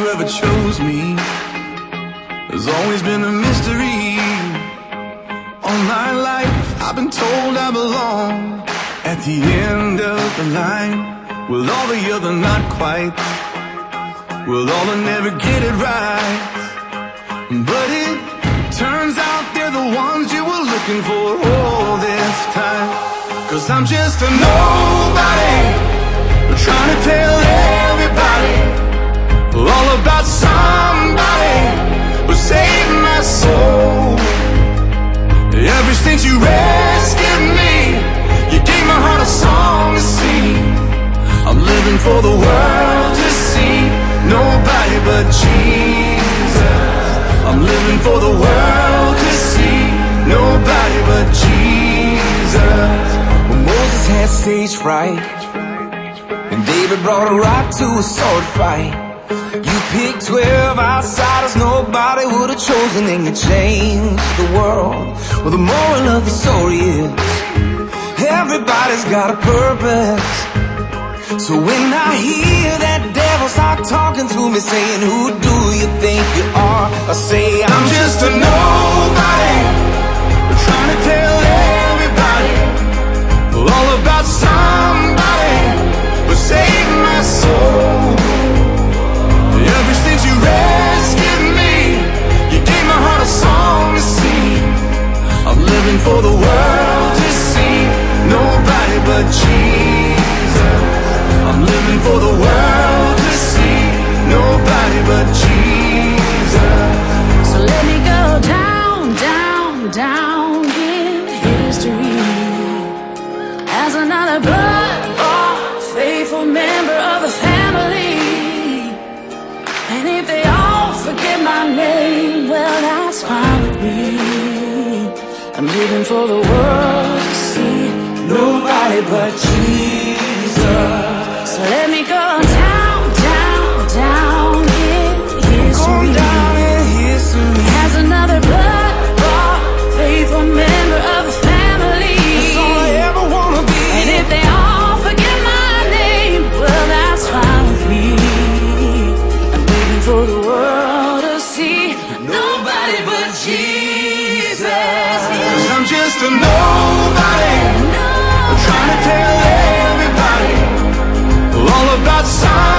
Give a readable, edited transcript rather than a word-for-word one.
ever chose me has always been a mystery. All my life I've been told I belong at the end of the line, with all the other not quite, with all that never get it right. But it turns out they're the ones you were looking for all this time. 'Cause I'm just a nobody, trying to tell everybody all about somebody who saved my soul. Ever since you rescued me, you gave my heart a song to sing. I'm living for the world to see, nobody but Jesus. I'm living for the world to see, nobody but Jesus. When Moses had stage fright and David brought a rock to a sword fight, you picked 12 outsiders nobody would have chosen, and you changed the world. Well, the moral of the story is everybody's got a purpose. So when I hear that devil start talking to me saying, who do you think you are? I say, I'm just a nobody, trying to tell everybody all about somebody who saved my soul. Ever since you rescued me, you gave my heart a song to sing. I'm living for the world to see, nobody but Jesus. I'm living for the world to see, nobody but Jesus. So let me go down, down, down in history as another blood-bought, faithful member of the family. And if they all forget my name, well, that's fine with me. I'm living for the world to see, nobody but Jesus. So let me go down, down, down in history, down in history as another blood-bought, faithful member of the family. That's all I ever wanna be. And if they all forget my name, well, that's fine with me. I'm living for the world to see, nobody but Jesus. 'Cause I'm just a nobody, trying to tell everybody all about somebody